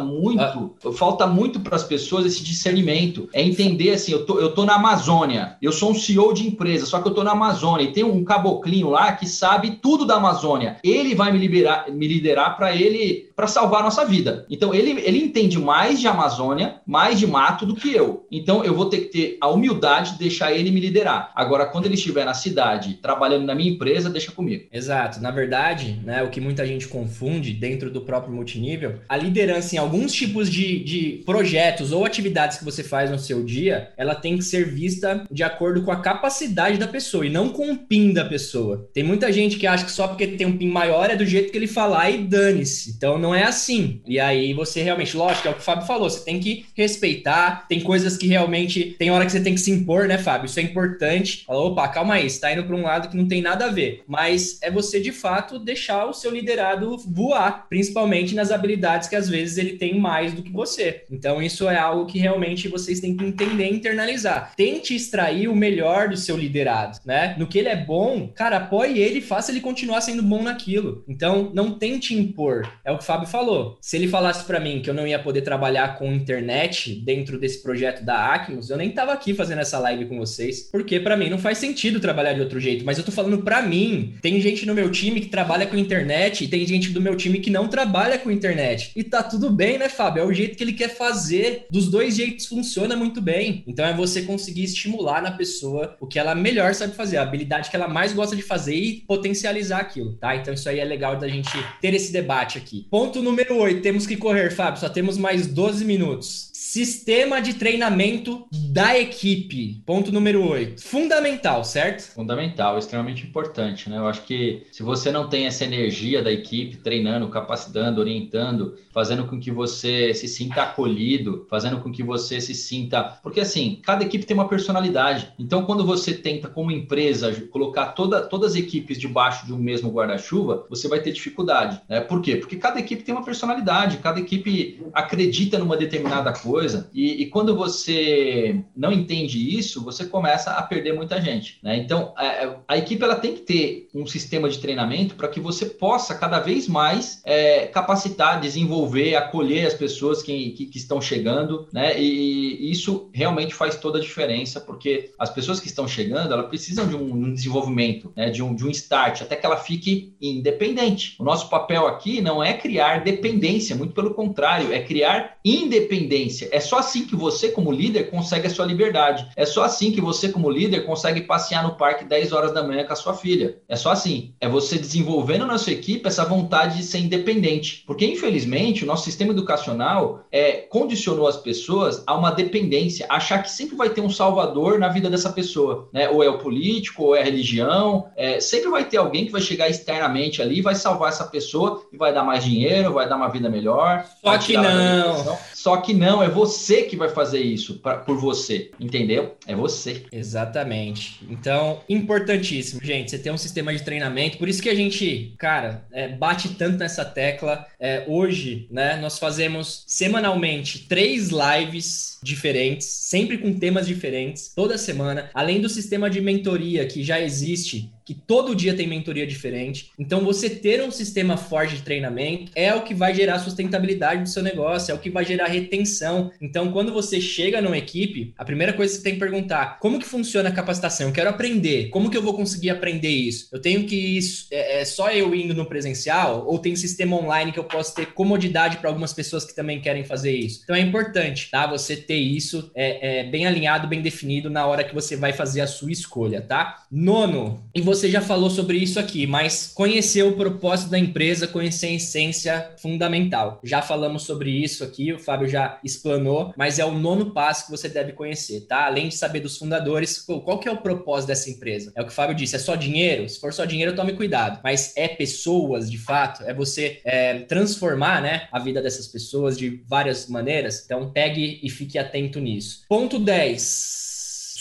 muito, ah. falta muito para as pessoas esse discernimento. É entender assim, eu tô, eu tô na Amazônia, eu sou um C E O de empresa, só que eu tô na Amazônia e tem um caboclinho lá que sabe tudo da Amazônia. Ele vai me liberar, me liderar para ele, para salvar a nossa vida. Então ele, ele entende mais de Amazônia, mais de mato do que eu. Então eu vou ter que ter a humildade de deixar ele me liderar. Agora, quando ele estiver na cidade, trabalhando na minha empresa, deixa comigo. Exato. Na verdade, né, o que muita gente confunde dentro do próprio multinível, a liderança em alguns tipos de, de projetos ou atividades que você faz no seu dia, ela tem que ser vista de acordo com a capacidade da pessoa e não com o PIN da pessoa. Tem muita gente que acha que só porque tem um PIN maior é do jeito que ele falar e dane-se. Então não é assim. E aí você realmente, lógico, é o que o Fábio falou, você tem que respeitar, tem coisas que realmente, tem hora que você tem que se impor, né, Fábio? Isso é importante. Fala, opa, calma aí, você tá indo para um lado que não tem nada a ver. Mas é você, de fato, deixar o seu liderado voar, principalmente nas habilidades que às vezes ele tem mais do que você. Então isso é algo que realmente vocês têm que entender e internalizar. Tente extrair o melhor do seu liderado, né? No que ele é bom, cara, apoie ele e faça ele continuar sendo bom naquilo. Então não tente impor. É o que o Fábio falou. Se ele falasse para mim que eu não ia poder trabalhar com internet dentro desse projeto da Acmos, eu nem tava aqui fazendo essa live com vocês, porque para mim não faz sentido trabalhar de outro jeito, mas eu tô falando para mim. Tem gente no meu time que trabalha com internet e tem gente do meu time que não trabalha com internet. E tá tudo bem, né, Fábio? É o jeito que ele quer fazer. Dos dois jeitos funciona muito bem. Então é você conseguir estimular na pessoa o que ela melhor sabe fazer, a habilidade que ela mais gosta de fazer e potencializar aquilo, tá? Então isso aí é legal da gente ter esse debate aqui. Ponto número oito, temos que correr, Fábio, só temos mais doze minutos. Sistema de treinamento da equipe. Ponto número oito. Fundamental, certo? Fundamental, extremamente importante, né? Eu acho que se você não tem essa energia da equipe treinando, capacitando, orientando, fazendo com que você se sinta acolhido, fazendo com que você se sinta... Porque assim, cada equipe tem uma personalidade. Então, quando você tenta, como empresa, colocar toda, todas as equipes debaixo de um mesmo guarda-chuva, você vai ter dificuldade, né? Por quê? Porque cada equipe tem uma personalidade, cada equipe acredita numa determinada coisa. E, e quando você não entende isso, você começa a perder muita gente, né? Então, a, a equipe ela tem que ter um sistema de treinamento para que você possa cada vez mais é, capacitar, desenvolver, acolher as pessoas que, que, que estão chegando, né? E, e isso realmente faz toda a diferença, porque as pessoas que estão chegando, elas precisam de um, um desenvolvimento, né? de, um, de um start, até que ela fique independente. O nosso papel aqui não é criar dependência, muito pelo contrário, é criar independência. É só assim que você, como líder, consegue a sua liberdade. É só assim que você, como líder, consegue passear no parque dez horas da manhã com a sua filha. É só assim. É você desenvolvendo na sua equipe essa vontade de ser independente. Porque, infelizmente, o nosso sistema educacional é, condicionou as pessoas a uma dependência, a achar que sempre vai ter um salvador na vida dessa pessoa, né? Ou é o político, ou é a religião. É, sempre vai ter alguém que vai chegar externamente ali, vai salvar essa pessoa e vai dar mais dinheiro, vai dar uma vida melhor. Só que não. Só que não, é você que vai fazer isso pra, por você, entendeu? É você. Exatamente. Então, importantíssimo, gente, você tem um sistema de treinamento, por isso que a gente, cara, é, bate tanto nessa tecla. É, hoje, né, nós fazemos semanalmente três lives diferentes, sempre com temas diferentes, toda semana, além do sistema de mentoria que já existe, que todo dia tem mentoria diferente. Então, você ter um sistema forte de treinamento é o que vai gerar sustentabilidade do seu negócio, é o que vai gerar retenção. Então, quando você chega numa equipe, a primeira coisa que você tem que perguntar, como que funciona a capacitação? Eu quero aprender. Como que eu vou conseguir aprender isso? Eu tenho que ir, é, é só eu indo no presencial? Ou tem sistema online que eu posso ter comodidade para algumas pessoas que também querem fazer isso? Então, é importante, tá? Você ter isso é, é, bem alinhado, bem definido na hora que você vai fazer a sua escolha, tá? Nono, e você já falou sobre isso aqui, mas conhecer o propósito da empresa, conhecer a essência fundamental. Já falamos sobre isso aqui, o Fábio já explanou, mas é o nono passo que você deve conhecer, tá? Além de saber dos fundadores, pô, qual que é o propósito dessa empresa? É o que o Fábio disse, é só dinheiro? Se for só dinheiro, tome cuidado. Mas é pessoas, de fato, é você é, transformar, né, a vida dessas pessoas de várias maneiras. Então, pegue e fique atento nisso. Ponto dez.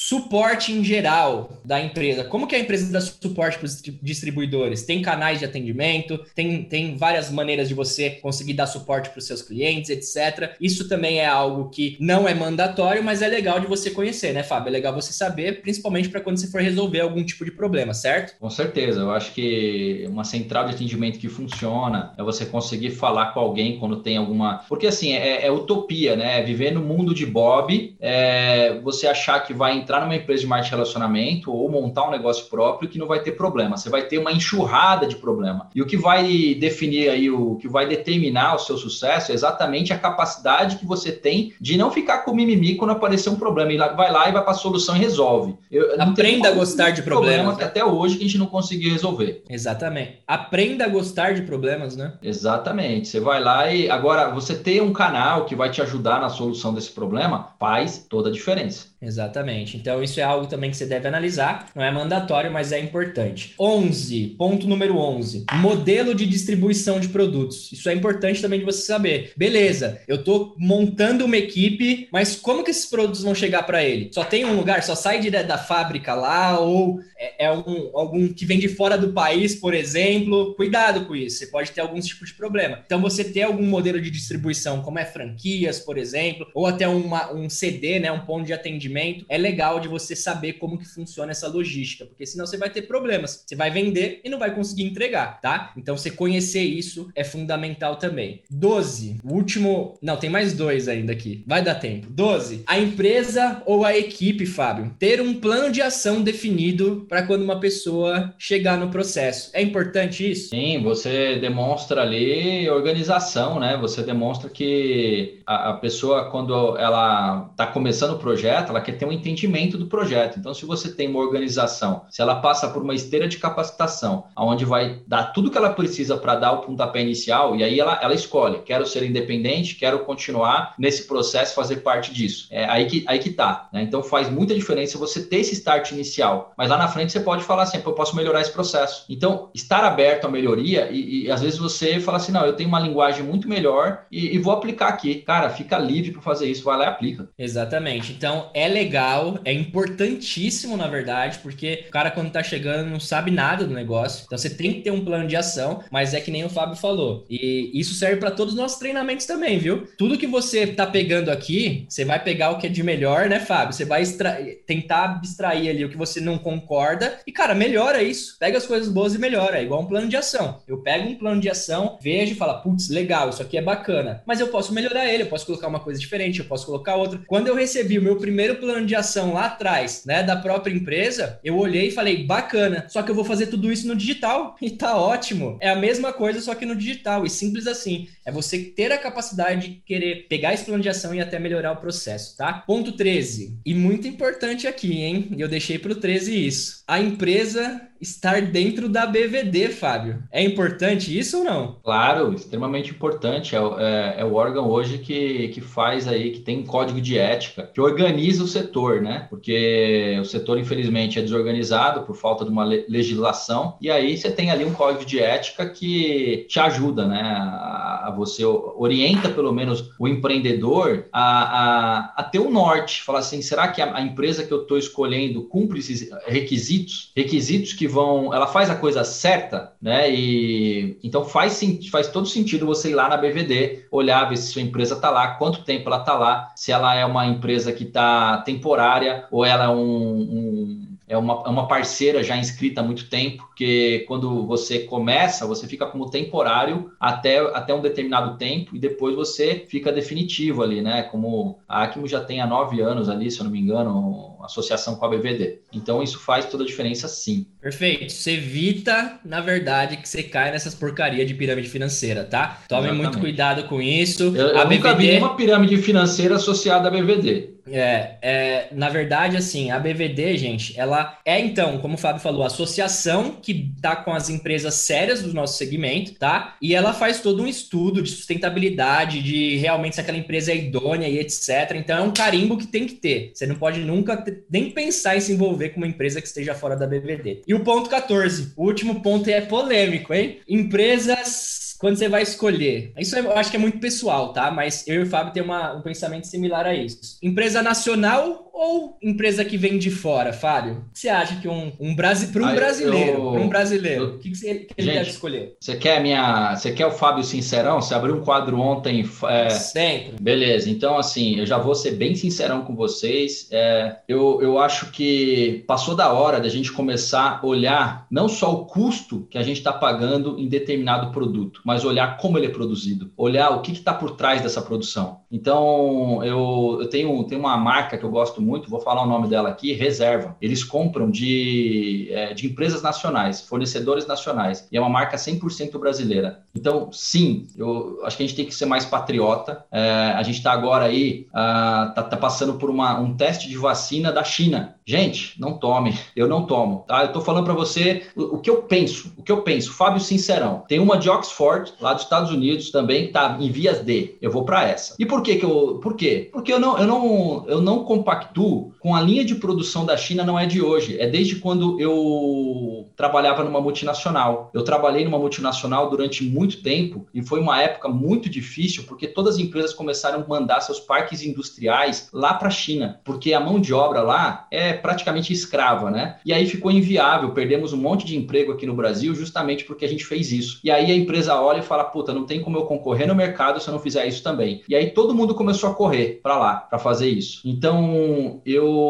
suporte em geral da empresa. Como que a empresa dá suporte para os distribuidores? Tem canais de atendimento, tem, tem várias maneiras de você conseguir dar suporte para os seus clientes, etcétera. Isso também é algo que não é mandatório, mas é legal de você conhecer, né, Fábio? É legal você saber, principalmente para quando você for resolver algum tipo de problema, certo? Com certeza. Eu acho que uma central de atendimento que funciona é você conseguir falar com alguém quando tem alguma... Porque, assim, é, é utopia, né? Viver no mundo de Bob, é você achar que vai entrar numa empresa de marketing de relacionamento ou montar um negócio próprio que não vai ter problema. Você vai ter uma enxurrada de problema. E o que vai definir aí, o que vai determinar o seu sucesso é exatamente a capacidade que você tem de não ficar com mimimi quando aparecer um problema. E vai lá e vai para a solução e resolve. Eu, Aprenda a gostar de problemas. Problema que até hoje que a gente não conseguiu resolver. Exatamente. Aprenda a gostar de problemas, né? Exatamente. Você vai lá e... Agora, você ter um canal que vai te ajudar na solução desse problema faz toda a diferença. Exatamente. Então, isso é algo também que você deve analisar. Não é mandatório, mas é importante. onze. Ponto número onze. Modelo de distribuição de produtos. Isso é importante também de você saber. Beleza, eu estou montando uma equipe, mas como que esses produtos vão chegar para ele? Só tem um lugar? Só sai direto da fábrica lá? Ou é, é um, algum que vem de fora do país, por exemplo? Cuidado com isso. Você pode ter alguns tipos de problema. Então, você ter algum modelo de distribuição, como é franquias, por exemplo, ou até uma, um C D, né, um ponto de atendimento, é legal de você saber como que funciona essa logística, porque senão você vai ter problemas. Você vai vender e não vai conseguir entregar, tá? Então, você conhecer isso é fundamental também. doze. O último... Não, tem mais dois ainda aqui. Vai dar tempo. doze. A empresa ou a equipe, Fábio, ter um plano de ação definido para quando uma pessoa chegar no processo. É importante isso? Sim, você demonstra ali organização, né? Você demonstra que a, a pessoa, quando ela está começando o projeto, ela quer ter um entendimento do projeto. Então, se você tem uma organização, se ela passa por uma esteira de capacitação, onde vai dar tudo que ela precisa para dar o pontapé inicial, e aí ela, ela escolhe, quero ser independente, quero continuar nesse processo, fazer parte disso. É aí que, aí que tá, né? Então, faz muita diferença você ter esse start inicial, mas lá na frente você pode falar assim, eu posso melhorar esse processo. Então, estar aberto à melhoria e, e às vezes você fala assim, não, eu tenho uma linguagem muito melhor e, e vou aplicar aqui. Cara, fica livre para fazer isso, vai lá e aplica. Exatamente. Então, é legal, é importantíssimo, na verdade, porque o cara, quando tá chegando, não sabe nada do negócio. Então, você tem que ter um plano de ação, mas é que nem o Fábio falou. E isso serve para todos os nossos treinamentos também, viu? Tudo que você tá pegando aqui, você vai pegar o que é de melhor, né, Fábio? Você vai extra... tentar abstrair ali o que você não concorda e, cara, melhora isso. Pega as coisas boas e melhora. É igual um plano de ação. Eu pego um plano de ação, vejo e falo, putz, legal, isso aqui é bacana. Mas eu posso melhorar ele, eu posso colocar uma coisa diferente, eu posso colocar outra. Quando eu recebi o meu primeiro plano de ação lá atrás, né, da própria empresa, eu olhei e falei, bacana, só que eu vou fazer tudo isso no digital e tá ótimo. É a mesma coisa, só que no digital, e simples assim. É você ter a capacidade de querer pegar esse plano de ação e até melhorar o processo, tá? Ponto treze. E muito importante aqui, hein? Eu deixei pro treze isso. A empresa estar dentro da B V D, Fábio. É importante isso ou não? Claro, extremamente importante. É, é, é o órgão hoje que, que faz aí, que tem um código de ética, que organiza o setor, né? Porque o setor, infelizmente, é desorganizado por falta de uma legislação, e aí você tem ali um código de ética que te ajuda, né? A, a você orienta, pelo menos, o empreendedor a, a, a ter um norte. Falar assim, será que a, a empresa que eu estou escolhendo cumpre esses requisitos? Requisitos que vão... Ela faz a coisa certa, né? E então faz, faz todo sentido você ir lá na B V D, olhar, ver se sua empresa está lá, quanto tempo ela está lá, se ela é uma empresa que está temporária ou ela é um... um É uma, é uma parceira já inscrita há muito tempo, porque quando você começa, você fica como temporário até, até um determinado tempo e depois você fica definitivo ali, né? Como a Acmo já tem há nove anos ali, se eu não me engano, associação com a B V D. Então isso faz toda a diferença, sim. Perfeito. Você evita, na verdade, que você caia nessas porcarias de pirâmide financeira, tá? Tome Exatamente. Muito cuidado com isso. Eu, eu a nunca B V D... vi nenhuma pirâmide financeira associada à B V D. É, é, na verdade, assim, a B V D, gente, ela é, então, como o Fábio falou, a associação que tá com as empresas sérias do nosso segmento, tá? E ela faz todo um estudo de sustentabilidade, de realmente se aquela empresa é idônea e etcétera. Então, é um carimbo que tem que ter. Você não pode nunca ter, nem pensar em se envolver com uma empresa que esteja fora da B V D. E o ponto quatorze, o último ponto é polêmico, hein? Empresas quando você vai escolher, isso eu acho que é muito pessoal, tá? Mas eu e o Fábio tem uma, um pensamento similar a isso. Empresa nacional ou empresa que vem de fora, Fábio? O que você acha que um, um Brasi... para um Ah, brasileiro, eu, para um brasileiro, eu, o que, que, você, que ele gente, deve escolher? você quer minha, você quer o Fábio Sincerão? Você abriu um quadro ontem. É, Sempre. beleza, então assim, eu já vou ser bem sincerão com vocês. É, eu, eu acho que passou da hora da gente começar a olhar não só o custo que a gente está pagando em determinado produto, mas olhar como ele é produzido, olhar o que está por trás dessa produção. Então, eu, eu tenho, tenho uma marca que eu gosto muito, vou falar o nome dela aqui, Reserva. Eles compram de, é, de empresas nacionais, fornecedores nacionais, e é uma marca cem por cento brasileira. Então, sim, eu acho que a gente tem que ser mais patriota. É, a gente está agora aí, uh, tá, tá passando por uma, um teste de vacina da China. Gente, não tome, eu não tomo, tá? Eu tô falando para você o, o que eu penso, o que eu penso, Fábio Sincerão. Tem uma de Oxford, lá dos Estados Unidos também, que tá em vias de, eu vou para essa. E por que que eu, por quê? Porque eu não, eu não, eu não compactuo com a linha de produção da China, não é de hoje, é desde quando eu trabalhava numa multinacional. Eu trabalhei numa multinacional durante muito tempo e foi uma época muito difícil porque todas as empresas começaram a mandar seus parques industriais lá para a China, porque a mão de obra lá é praticamente escrava, né? E aí ficou inviável, perdemos um monte de emprego aqui no Brasil justamente porque a gente fez isso. E aí a empresa olha e fala, puta, não tem como eu concorrer no mercado se eu não fizer isso também. E aí todo mundo começou a correr para lá, para fazer isso. Então,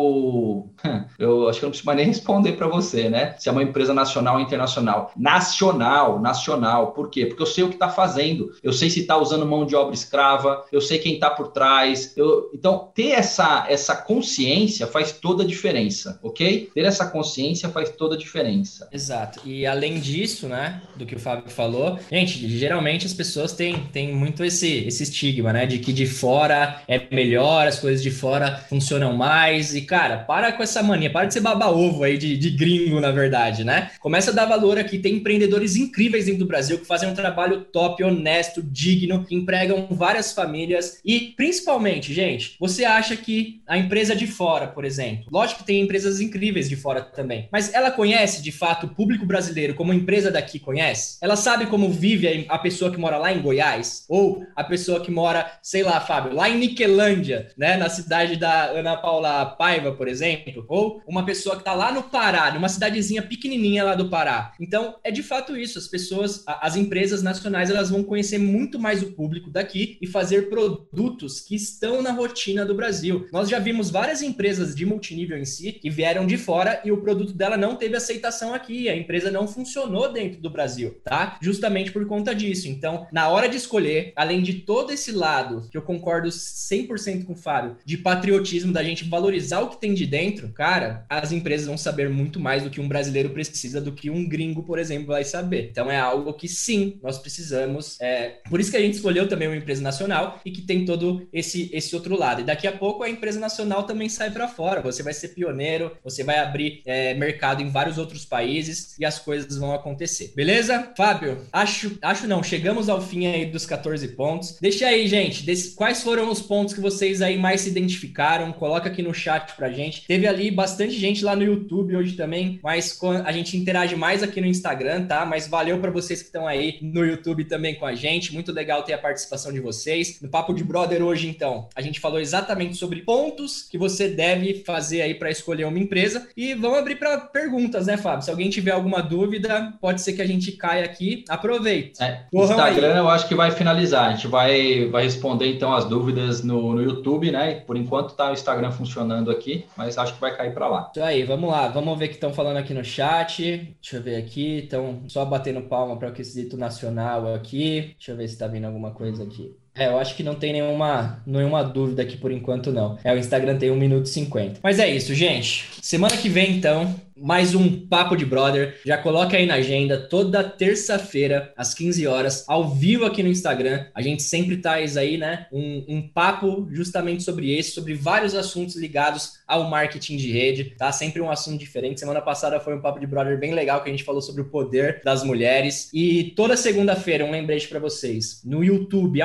eu eu acho que eu não preciso mais nem responder para você, né? Se é uma empresa nacional ou internacional. Nacional, nacional. Por quê? Porque eu sei o que está fazendo. Eu sei se está usando mão de obra escrava, eu sei quem está por trás. Eu... Então, ter essa, essa consciência faz toda a diferença, ok? Ter essa consciência faz toda a diferença. Exato. E além disso, né, do que o Fábio falou, gente, geralmente as pessoas têm, têm muito esse, esse estigma, né, de que de fora é melhor, as coisas de fora funcionam mais. E, cara, para com essa mania, para de ser baba-ovo aí de, de gringo, na verdade, né? Começa a dar valor aqui. Tem empreendedores incríveis dentro do Brasil que fazem um trabalho top, honesto, digno, que empregam várias famílias. E, principalmente, gente, você acha que a empresa de fora, por exemplo, lógico que tem empresas incríveis de fora também, mas ela conhece, de fato, o público brasileiro como a empresa daqui conhece? Ela sabe como vive a pessoa que mora lá em Goiás? Ou a pessoa que mora, sei lá, Fábio, lá em Niquelândia, né, na cidade da Ana Paula Paiva, por exemplo? Ou uma pessoa que tá lá no Pará, numa cidadezinha pequenininha lá do Pará. Então, é de fato isso. As pessoas, as empresas nacionais, elas vão conhecer muito mais o público daqui e fazer produtos que estão na rotina do Brasil. Nós já vimos várias empresas de multinível em si que vieram de fora e o produto dela não teve aceitação aqui. A empresa não funcionou dentro do Brasil, tá? Justamente por conta disso. Então, na hora de escolher, além de todo esse lado, que eu concordo cem por cento com o Fábio, de patriotismo, da gente valorizar o que tem de dentro, cara, as empresas vão saber muito mais do que um brasileiro precisa, do que um gringo, por exemplo, vai saber. Então, é algo que, sim, nós precisamos. É... Por isso que a gente escolheu também uma empresa nacional e que tem todo esse, esse outro lado. E daqui a pouco a empresa nacional também sai para fora. Você vai ser pioneiro, você vai abrir é, mercado em vários outros países e as coisas vão acontecer. Beleza? Fábio, acho, acho não, chegamos ao fim aí dos catorze pontos. Deixa aí, gente, desse, quais foram os pontos que vocês aí mais se identificaram? Coloca aqui no chat pra gente. Teve ali bastante gente lá no YouTube hoje também, mas a gente interage mais aqui no Instagram, tá? Mas valeu para vocês que estão aí no YouTube também com a gente. Muito legal ter a participação de vocês. No Papo de Brother hoje, então, a gente falou exatamente sobre pontos que você deve fazer aí para escolher uma empresa. E vamos abrir para perguntas, né, Fábio? Se alguém tiver alguma dúvida, pode ser que a gente caia aqui. Aproveite. É, Instagram, aí. Eu acho que vai finalizar. A gente vai, vai responder, então, as dúvidas no, no YouTube, né? Por enquanto tá o Instagram funcionando aqui, mas acho que vai cair para lá. Isso aí, vamos lá. Vamos ver o que estão falando aqui no chat. Deixa eu ver aqui. Então, só batendo palma para o quesito nacional aqui. Deixa eu ver se tá vindo alguma coisa aqui. É, eu acho que não tem nenhuma, nenhuma dúvida aqui por enquanto, não. É, o Instagram tem um minuto e cinquenta. Mas é isso, gente. Semana que vem, então, mais um Papo de Brother. Já coloca aí na agenda, toda terça-feira, às quinze horas, ao vivo aqui no Instagram. A gente sempre traz aí, né, um, um papo justamente sobre esse, sobre vários assuntos ligados ao marketing de rede, tá? Sempre um assunto diferente. Semana passada foi um Papo de Brother bem legal, que a gente falou sobre o poder das mulheres. E toda segunda-feira, um lembrete para vocês, no YouTube, ao vivo,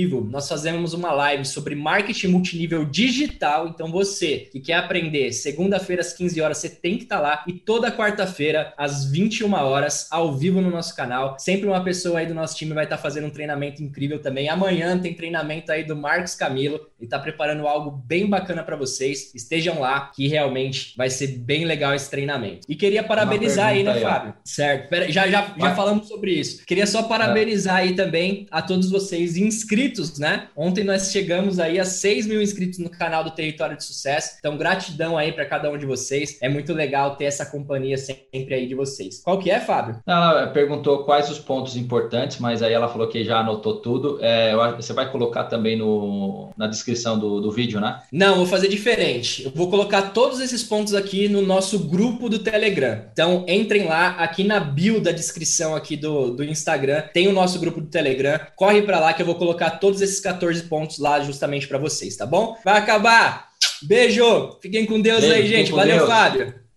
vivo, nós fazemos uma live sobre marketing multinível digital. Então você que quer aprender, segunda-feira às quinze horas, você tem que estar lá. E toda quarta-feira às vinte e uma horas, ao vivo no nosso canal. Sempre uma pessoa aí do nosso time vai estar fazendo um treinamento incrível também. Amanhã tem treinamento aí do Marcos Camilo. Ele está preparando algo bem bacana para vocês. Estejam lá, que realmente vai ser bem legal esse treinamento. E queria parabenizar aí, né, aí, Fábio? Certo. Pera, já, já, já falamos sobre isso. Queria só parabenizar é. aí também a todos vocês inscritos, né? Ontem nós chegamos aí a seis mil inscritos no canal do Território de Sucesso. Então, gratidão aí para cada um de vocês. É muito legal ter essa companhia sempre aí de vocês. Qual que é, Fábio? Ela perguntou quais os pontos importantes, mas aí ela falou que já anotou tudo. É, você vai colocar também no, na descrição do, do vídeo, né? Não, vou fazer diferente. Eu vou colocar todos esses pontos aqui no nosso grupo do Telegram. Então, entrem lá, aqui na bio da descrição aqui do, do Instagram, tem o nosso grupo do Telegram. Corre para lá que eu vou colocar todos esses quatorze pontos lá justamente para vocês, tá bom? Vai acabar! Beijo! Fiquem com Deus. Beijo, aí, gente. Valeu, Deus. Fábio!